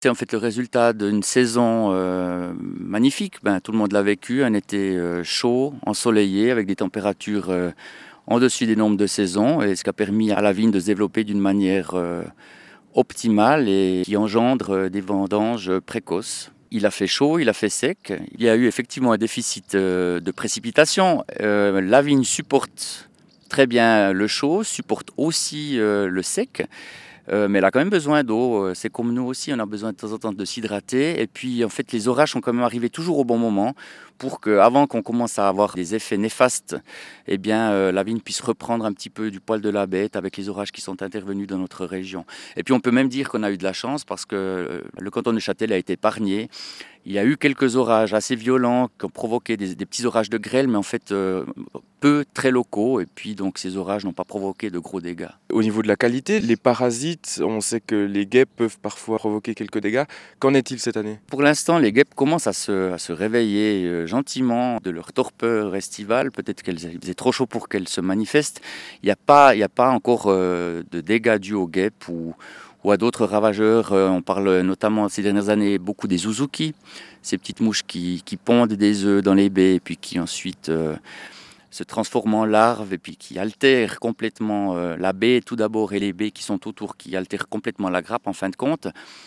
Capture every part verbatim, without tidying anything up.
C'est en fait le résultat d'une saison euh, magnifique. Ben, tout le monde l'a vécu, un été euh, chaud, ensoleillé, avec des températures euh, en dessus des nombres de saison, et ce qui a permis à la vigne de se développer d'une manière euh, optimale et qui engendre euh, des vendanges précoces. Il a fait chaud, il a fait sec. Il y a eu effectivement un déficit euh, de précipitations. Euh, la vigne supporte très bien le chaud, supporte aussi euh, le sec. Euh, mais elle a quand même besoin d'eau. Euh, C'est comme nous aussi, on a besoin de temps en temps de s'hydrater. Et puis, en fait, les orages sont quand même arrivés toujours au bon moment pour qu'avant qu'on commence à avoir des effets néfastes, eh bien, euh, la vigne puisse reprendre un petit peu du poil de la bête avec les orages qui sont intervenus dans notre région. Et puis, on peut même dire qu'on a eu de la chance parce que euh, le canton de Châtel a été épargné. Il y a eu quelques orages assez violents qui ont provoqué des, des petits orages de grêle, mais en fait euh, peu très locaux. Et puis donc ces orages n'ont pas provoqué de gros dégâts. Au niveau de la qualité, les parasites, on sait que les guêpes peuvent parfois provoquer quelques dégâts. Qu'en est-il cette année? Pour l'instant, les guêpes commencent à se, à se réveiller euh, gentiment de leur torpeur estivale. Peut-être qu'il faisait trop chaud pour qu'elles se manifestent. Il n'y a pas, il n'y a pas encore euh, de dégâts dus aux guêpes ou, ou à d'autres ravageurs. Euh, on parle notamment ces dernières années beaucoup des uzuki, ces petites mouches qui, qui pondent des œufs dans les baies et puis qui ensuite euh, se transforment en larves et puis qui altèrent complètement euh, la baie tout d'abord et les baies qui sont autour, qui altèrent complètement la grappe en fin de compte.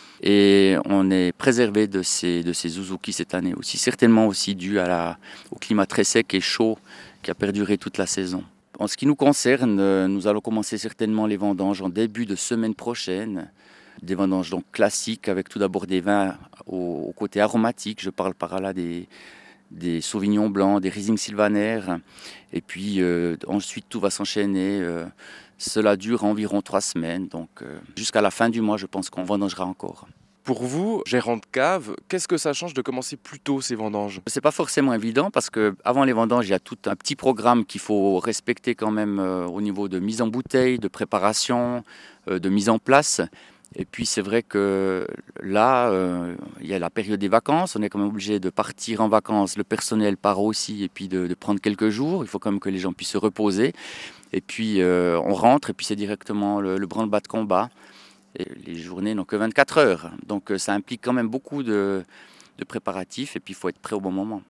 Et on est préservé de ces, de ces uzuki cette année aussi, certainement aussi dû à la, au climat très sec et chaud qui a perduré toute la saison. En ce qui nous concerne, euh, nous allons commencer certainement les vendanges en début de semaine prochaine. Des vendanges donc classiques avec tout d'abord des vins au, au côté aromatique. Je parle par là des, des sauvignons blancs, des riesling sylvaner. Et puis euh, ensuite tout va s'enchaîner. Euh, cela dure environ trois semaines. Donc euh, jusqu'à la fin du mois, je pense qu'on vendangera encore. Pour vous, gérant de cave, qu'est-ce que ça change de commencer plus tôt ces vendanges? C'est pas forcément évident parce que avant les vendanges, il y a tout un petit programme qu'il faut respecter quand même euh, au niveau de mise en bouteille, de préparation, euh, de mise en place. Et puis c'est vrai que là, euh, il y a la période des vacances, on est quand même obligé de partir en vacances, le personnel part aussi et puis de, de prendre quelques jours, il faut quand même que les gens puissent se reposer. Et puis euh, on rentre et puis c'est directement le, le branle-bas de combat. Et les journées n'ont que vingt-quatre heures, donc euh, ça implique quand même beaucoup de, de préparatifs et puis il faut être prêt au bon moment.